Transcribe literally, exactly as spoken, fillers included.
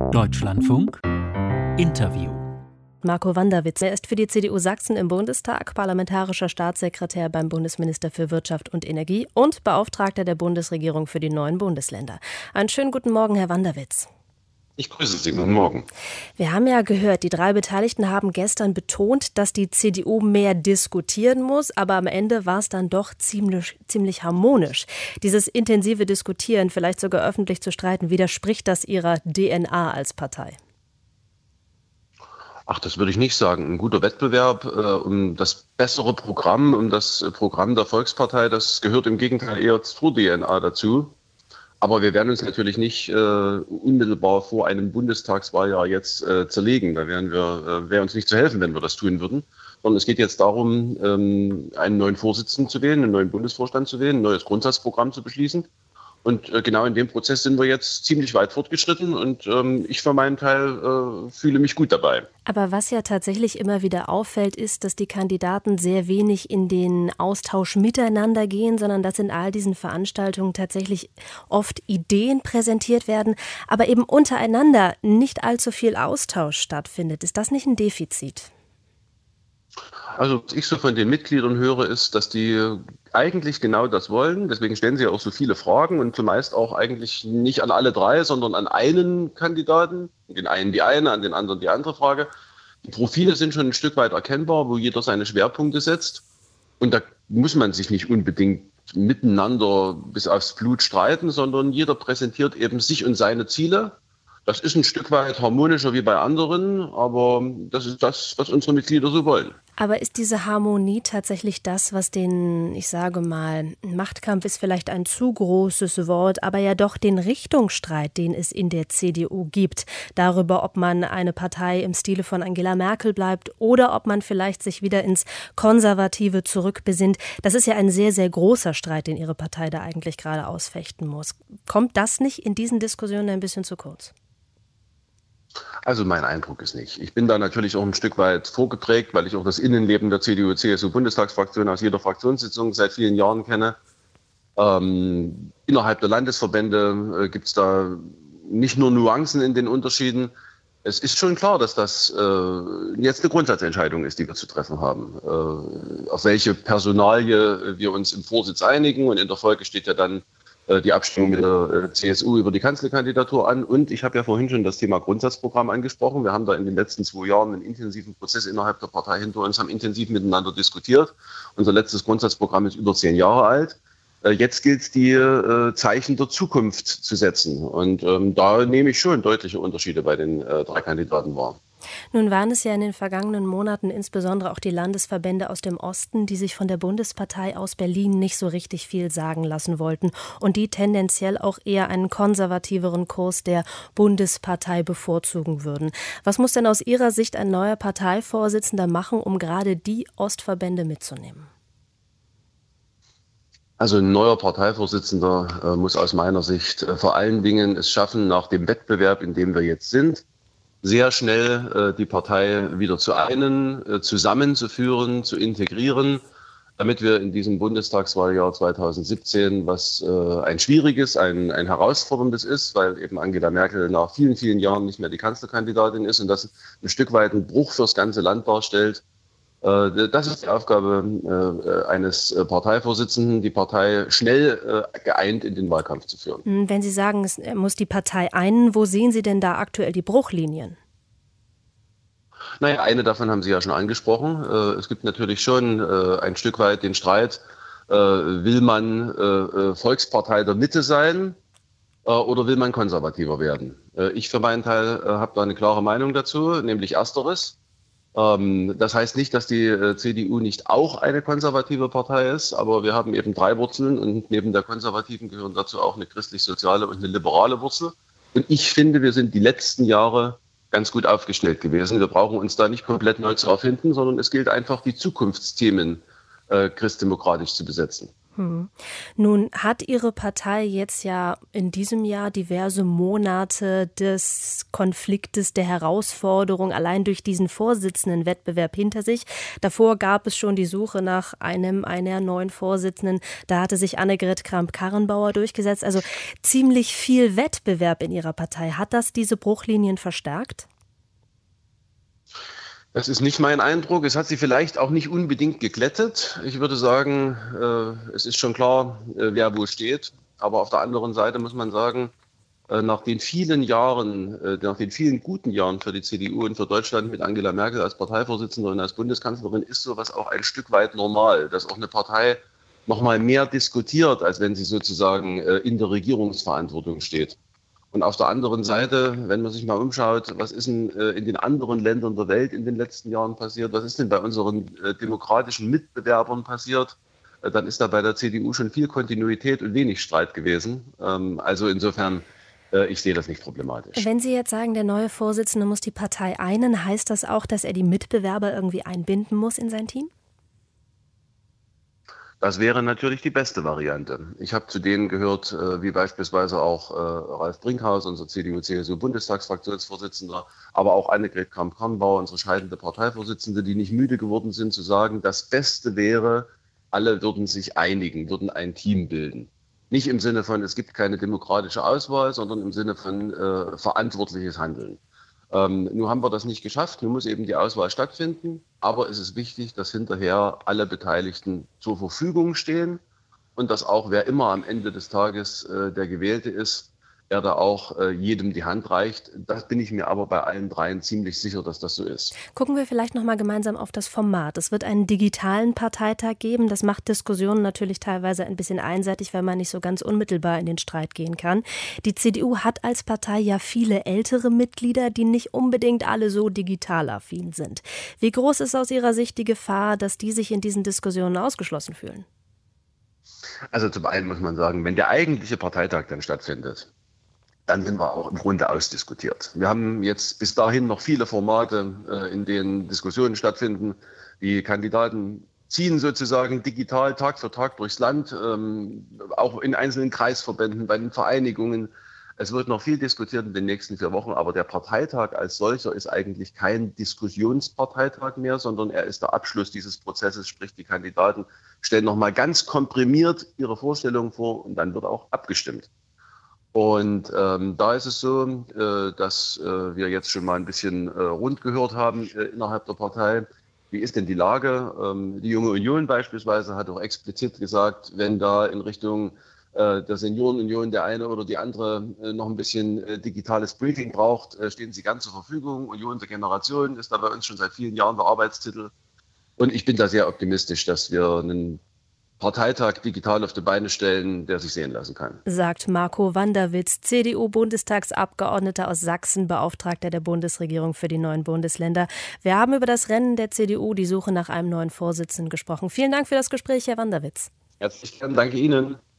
Deutschlandfunk Interview. Marco Wanderwitz, er ist für die C D U Sachsen im Bundestag, parlamentarischer Staatssekretär beim Bundesminister für Wirtschaft und Energie und Beauftragter der Bundesregierung für die neuen Bundesländer. Einen schönen guten Morgen, Herr Wanderwitz. Ich grüße Sie, guten Morgen. Wir haben ja gehört, die drei Beteiligten haben gestern betont, dass die C D U mehr diskutieren muss, aber am Ende war es dann doch ziemlich, ziemlich harmonisch. Dieses intensive Diskutieren, vielleicht sogar öffentlich zu streiten, widerspricht das Ihrer D N A als Partei? Ach, das würde ich nicht sagen. Ein guter Wettbewerb äh, um das bessere Programm, um das äh, Programm der Volkspartei, das gehört im Gegenteil eher zur D N A dazu. Aber wir werden uns natürlich nicht äh, unmittelbar vor einem Bundestagswahljahr jetzt äh, zerlegen. Da wären wir, äh, wäre uns nicht zu helfen, wenn wir das tun würden. Sondern es geht jetzt darum, ähm, einen neuen Vorsitzenden zu wählen, einen neuen Bundesvorstand zu wählen, ein neues Grundsatzprogramm zu beschließen. Und äh, genau in dem Prozess sind wir jetzt ziemlich weit fortgeschritten und ähm, ich für meinen Teil äh, fühle mich gut dabei. Aber was ja tatsächlich immer wieder auffällt, ist, dass die Kandidaten sehr wenig in den Austausch miteinander gehen, sondern dass in all diesen Veranstaltungen tatsächlich oft Ideen präsentiert werden, aber eben untereinander nicht allzu viel Austausch stattfindet. Ist das nicht ein Defizit? Also was ich so von den Mitgliedern höre, ist, dass die eigentlich genau das wollen. Deswegen stellen sie ja auch so viele Fragen und zumeist auch eigentlich nicht an alle drei, sondern an einen Kandidaten. Den einen die eine, an den anderen die andere Frage. Die Profile sind schon ein Stück weit erkennbar, wo jeder seine Schwerpunkte setzt. Und da muss man sich nicht unbedingt miteinander bis aufs Blut streiten, sondern jeder präsentiert eben sich und seine Ziele. Das ist ein Stück weit harmonischer wie bei anderen, aber das ist das, was unsere Mitglieder so wollen. Aber ist diese Harmonie tatsächlich das, was den, ich sage mal, Machtkampf ist vielleicht ein zu großes Wort, aber ja doch den Richtungsstreit, den es in der C D U gibt, darüber, ob man eine Partei im Stile von Angela Merkel bleibt oder ob man vielleicht sich wieder ins Konservative zurückbesinnt. Das ist ja ein sehr, sehr großer Streit, den Ihre Partei da eigentlich gerade ausfechten muss. Kommt das nicht in diesen Diskussionen ein bisschen zu kurz? Also mein Eindruck ist nicht. Ich bin da natürlich auch ein Stück weit vorgeprägt, weil ich auch das Innenleben der C D U C S U-Bundestagsfraktion aus jeder Fraktionssitzung seit vielen Jahren kenne. Ähm, innerhalb der Landesverbände äh, gibt es da nicht nur Nuancen in den Unterschieden. Es ist schon klar, dass das äh, jetzt eine Grundsatzentscheidung ist, die wir zu treffen haben. Äh, auf welche Personalie wir uns im Vorsitz einigen. Und in der Folge steht ja dann die Abstimmung mit der C S U über die Kanzlerkandidatur an. Und ich habe ja vorhin schon das Thema Grundsatzprogramm angesprochen. Wir haben da in den letzten zwei Jahren einen intensiven Prozess innerhalb der Partei hinter uns, haben intensiv miteinander diskutiert. Unser letztes Grundsatzprogramm ist über zehn Jahre alt. Jetzt gilt es, die äh, Zeichen der Zukunft zu setzen. Und ähm, da nehme ich schon deutliche Unterschiede bei den äh, drei Kandidaten wahr. Nun waren es ja in den vergangenen Monaten insbesondere auch die Landesverbände aus dem Osten, die sich von der Bundespartei aus Berlin nicht so richtig viel sagen lassen wollten und die tendenziell auch eher einen konservativeren Kurs der Bundespartei bevorzugen würden. Was muss denn aus Ihrer Sicht ein neuer Parteivorsitzender machen, um gerade die Ostverbände mitzunehmen? Also ein neuer Parteivorsitzender äh, muss aus meiner Sicht äh, vor allen Dingen es schaffen, nach dem Wettbewerb, in dem wir jetzt sind, sehr schnell äh, die Partei wieder zu einen, äh, zusammenzuführen, zu integrieren, damit wir in diesem Bundestagswahljahr zweitausendsiebzehn, was äh, ein schwieriges, ein, ein herausforderndes ist, weil eben Angela Merkel nach vielen, vielen Jahren nicht mehr die Kanzlerkandidatin ist und das ein Stück weit einen Bruch fürs ganze Land darstellt. Äh, das ist die Aufgabe äh, eines Parteivorsitzenden, die Partei schnell äh, geeint in den Wahlkampf zu führen. Wenn Sie sagen, es muss die Partei einen, wo sehen Sie denn da aktuell die Bruchlinien? Naja, eine davon haben Sie ja schon angesprochen. Äh, es gibt natürlich schon äh, ein Stück weit den Streit, äh, will man äh, Volkspartei der Mitte sein äh, oder will man konservativer werden? Äh, ich für meinen Teil äh, habe da eine klare Meinung dazu, nämlich ersteres. Das heißt nicht, dass die C D U nicht auch eine konservative Partei ist, aber wir haben eben drei Wurzeln und neben der konservativen gehören dazu auch eine christlich-soziale und eine liberale Wurzel. Und ich finde, wir sind die letzten Jahre ganz gut aufgestellt gewesen. Wir brauchen uns da nicht komplett neu zu erfinden, sondern es gilt einfach, die Zukunftsthemen äh, christdemokratisch zu besetzen. Hm. Nun hat Ihre Partei jetzt ja in diesem Jahr diverse Monate des Konfliktes, der Herausforderung allein durch diesen Vorsitzendenwettbewerb hinter sich. Davor gab es schon die Suche nach einem, einer neuen Vorsitzenden. Da hatte sich Annegret Kramp-Karrenbauer durchgesetzt. Also ziemlich viel Wettbewerb in Ihrer Partei. Hat das diese Bruchlinien verstärkt? Das ist nicht mein Eindruck. Es hat sie vielleicht auch nicht unbedingt geglättet. Ich würde sagen, äh, es ist schon klar, äh, wer wo steht. Aber auf der anderen Seite muss man sagen, äh, nach den vielen Jahren, äh, nach den vielen guten Jahren für die C D U und für Deutschland mit Angela Merkel als Parteivorsitzende und als Bundeskanzlerin ist sowas auch ein Stück weit normal, dass auch eine Partei noch mal mehr diskutiert, als wenn sie sozusagen äh, in der Regierungsverantwortung steht. Und auf der anderen Seite, wenn man sich mal umschaut, was ist denn äh, in den anderen Ländern der Welt in den letzten Jahren passiert, was ist denn bei unseren äh, demokratischen Mitbewerbern passiert, äh, dann ist da bei der C D U schon viel Kontinuität und wenig Streit gewesen. Ähm, also insofern, äh, ich sehe das nicht problematisch. Wenn Sie jetzt sagen, der neue Vorsitzende muss die Partei einen, heißt das auch, dass er die Mitbewerber irgendwie einbinden muss in sein Team? Das wäre natürlich die beste Variante. Ich habe zu denen gehört, äh, wie beispielsweise auch äh, Ralf Brinkhaus, unser C D U C S U-Bundestagsfraktionsvorsitzender, aber auch Annegret Kramp-Karrenbauer, unsere scheidende Parteivorsitzende, die nicht müde geworden sind zu sagen, das Beste wäre, alle würden sich einigen, würden ein Team bilden. Nicht im Sinne von, es gibt keine demokratische Auswahl, sondern im Sinne von äh, verantwortliches Handeln. Ähm, nun haben wir das nicht geschafft, nun muss eben die Auswahl stattfinden, aber es ist wichtig, dass hinterher alle Beteiligten zur Verfügung stehen und dass auch wer immer am Ende des Tages äh, der Gewählte ist, er da auch äh, jedem die Hand reicht. Das bin ich mir aber bei allen dreien ziemlich sicher, dass das so ist. Gucken wir vielleicht noch mal gemeinsam auf das Format. Es wird einen digitalen Parteitag geben. Das macht Diskussionen natürlich teilweise ein bisschen einseitig, weil man nicht so ganz unmittelbar in den Streit gehen kann. Die C D U hat als Partei ja viele ältere Mitglieder, die nicht unbedingt alle so digital affin sind. Wie groß ist aus Ihrer Sicht die Gefahr, dass die sich in diesen Diskussionen ausgeschlossen fühlen? Also zum einen muss man sagen, wenn der eigentliche Parteitag dann stattfindet, dann sind wir auch im Grunde ausdiskutiert. Wir haben jetzt bis dahin noch viele Formate, äh, in denen Diskussionen stattfinden. Die Kandidaten ziehen sozusagen digital Tag für Tag durchs Land, ähm, auch in einzelnen Kreisverbänden, bei den Vereinigungen. Es wird noch viel diskutiert in den nächsten vier Wochen, aber der Parteitag als solcher ist eigentlich kein Diskussionsparteitag mehr, sondern er ist der Abschluss dieses Prozesses, sprich die Kandidaten stellen nochmal ganz komprimiert ihre Vorstellungen vor und dann wird auch abgestimmt. Und ähm, da ist es so, äh, dass äh, wir jetzt schon mal ein bisschen äh, rund gehört haben äh, innerhalb der Partei. Wie ist denn die Lage? Ähm, die Junge Union beispielsweise hat auch explizit gesagt, wenn da in Richtung äh, der Seniorenunion der eine oder die andere äh, noch ein bisschen äh, digitales Briefing braucht, äh, stehen sie ganz zur Verfügung. Union der Generation ist da bei uns schon seit vielen Jahren der Arbeitstitel. Und ich bin da sehr optimistisch, dass wir einen Parteitag digital auf die Beine stellen, der sich sehen lassen kann. Sagt Marco Wanderwitz, C D U-Bundestagsabgeordneter aus Sachsen, Beauftragter der Bundesregierung für die neuen Bundesländer. Wir haben über das Rennen der C D U, die Suche nach einem neuen Vorsitzenden gesprochen. Vielen Dank für das Gespräch, Herr Wanderwitz. Herzlichen Dank, danke Ihnen.